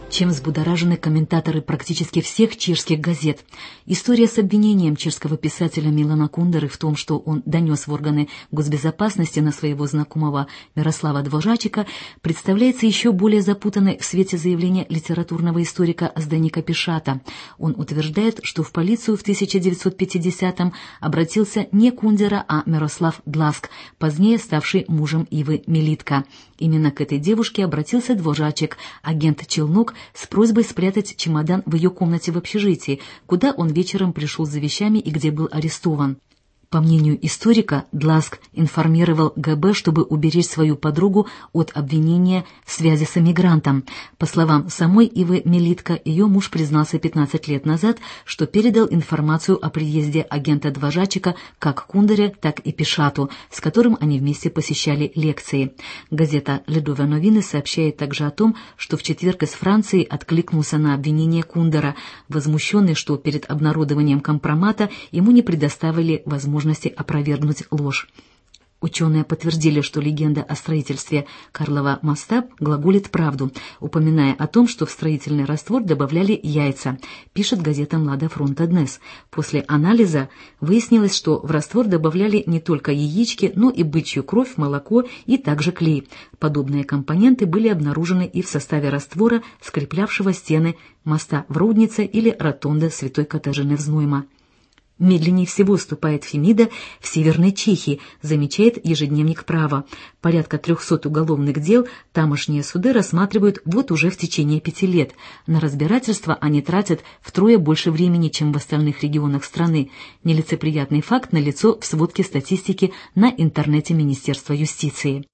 чем взбудоражены комментаторы практически всех чешских газет. История с обвинением чешского писателя Милана Кундеры в том, что он донес в органы госбезопасности на своего знакомого Мирослава Дворжачика, представляется еще более запутанной в свете заявления литературного историка Зdeneka Пишата. Он утверждает, что в полицию в 1950-м обратился не Кундера, а Мирослав Дласк, позднее ставший мужем Ивы Мелитко. Именно к этой девушке обратился Дворжачик, агент Челнок, с просьбой спрятать чемодан в ее комнате в общежитии, куда он вечером пришел за вещами и где был арестован. По мнению историка, Дласк информировал ГБ, чтобы уберечь свою подругу от обвинения в связи с эмигрантом. По словам самой Ивы Мелитко, ее муж признался 15 лет назад, что передал информацию о приезде агента Дворжачика как Кундере, так и Пишату, с которым они вместе посещали лекции. Газета «Ледове новины» сообщает также о том, что в четверг из Франции откликнулся на обвинение Кундера, возмущенный, что перед обнародованием компромата ему не предоставили возможности опровергнуть ложь. Ученые подтвердили, что легенда о строительстве Карлова моста глаголит правду, упоминая о том, что в строительный раствор добавляли яйца, пишет газета «Млада фронта Днес». После анализа выяснилось, что в раствор добавляли не только яички, но и бычью кровь, молоко и также клей. Подобные компоненты были обнаружены и в составе раствора, скреплявшего стены моста в Руднице или ротонды Святой Катажины в Знойма. Медленнее всего ступает Фемида в Северной Чехии, замечает ежедневник «Право». Порядка 300 уголовных дел тамошние суды рассматривают вот уже в течение 5 лет. На разбирательство они тратят втрое больше времени, чем в остальных регионах страны. Нелицеприятный факт налицо в сводке статистики на интернете Министерства юстиции.